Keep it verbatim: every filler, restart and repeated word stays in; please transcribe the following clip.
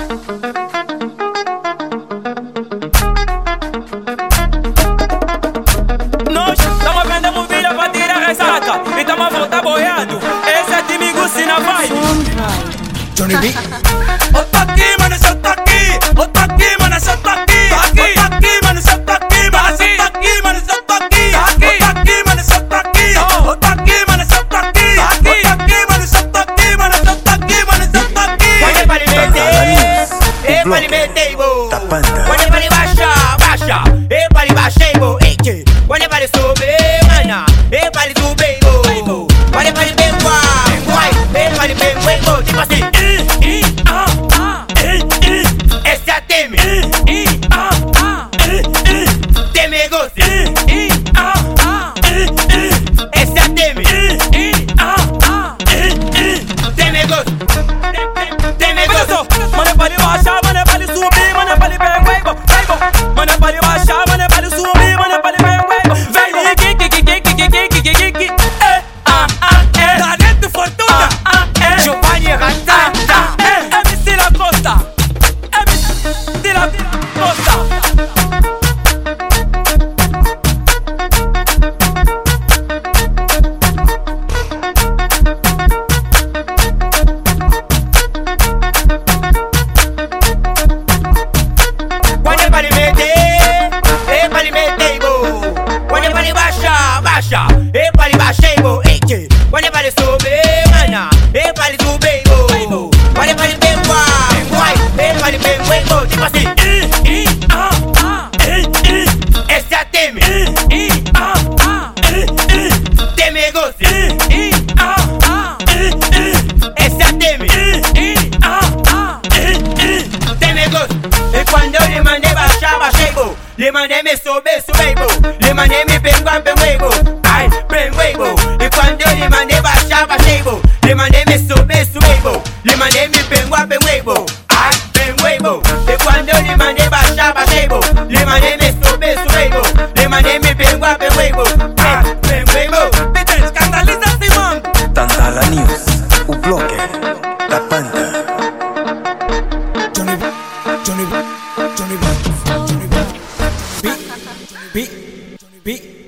Nós tamo vendendo vídeo pra tirar ressaca e tamo a voltar boiado. Esse é time Gucci na vibe. Johnny B. Eu tô aqui, mano, eu tô aqui. Eu tô aqui, mano, eu tô aqui. Eu tô aqui, mano, eu tô aqui. Mano, eu tô aqui, mano, eu tô aqui. Eu tô aqui, mano, eu tô aqui. Eu tô aqui, mano, eu tô aqui. Eu tô aqui, mano, eu tô aqui. Mano, eu tô aqui, mano, eu tô aqui. Quando é pra lhe meter, é pra lhe meter, bo. Quando é pra lhe baixar, baixa, é pra lhe baixar, bo. Quando é pra lhe subir, mana, é pra lhe subir, bo. Quando é pra lhe benguar, benguai, é pra lhe benguar, bo. Tipo assim, esse é a Teme, Teme gosto, esse é a Teme, Teme gosto, Teme gosto. Mano, é pra lhe baixar, mano, é pra lhe subir, mano, é pra lhe benguar, bo. Mano, é pra lhe baixar, mano, é pra lhe subir, mano, é pra lhe benguar, bo. Vem lhe que que que que que que que que que é, ah, ah, é. Talento Fortuna, ah, é. Giovanni Ratata, M C La Costa, M C La Costa. quando é pra lhe meter, é pra lhe meter, bo. Quando é pra lhe baixar, baixa, é pra lhe baixar, bo. Quando é pra lhe subir, mana, é pra lhe subir, bo. Quando é pra lhe benguar, benguai, é pra lhe benguar, bo. Tipo assim, esse é a Teme, Teme gosto, esse é a Teme, Teme gosto. E quando eu lhe mandei baixar, baixei, bo. Lhe mandei me subir, subir, bo. Lhe mandei me benguar, benguar, bo. Ai, benguar, bo. E quando eu lhe mandei baixar, baixei, bo. Lhe mandei me subir, subir, bo. Lhe mandei me benguar, benguar, bo. Ai, benguar, bo. E quando eu lhe mandei baixar, baixei, bo. Lhe mandei me subir, subir, bo. Lhe mandei me benguar, benguar, bo. Ai, benguar, bo. Peter, escandaliza-se, mano. Tantala News, o blogger da banda. Johnny B. Johnny B. Johnny B. Johnny B. B. Johnny B.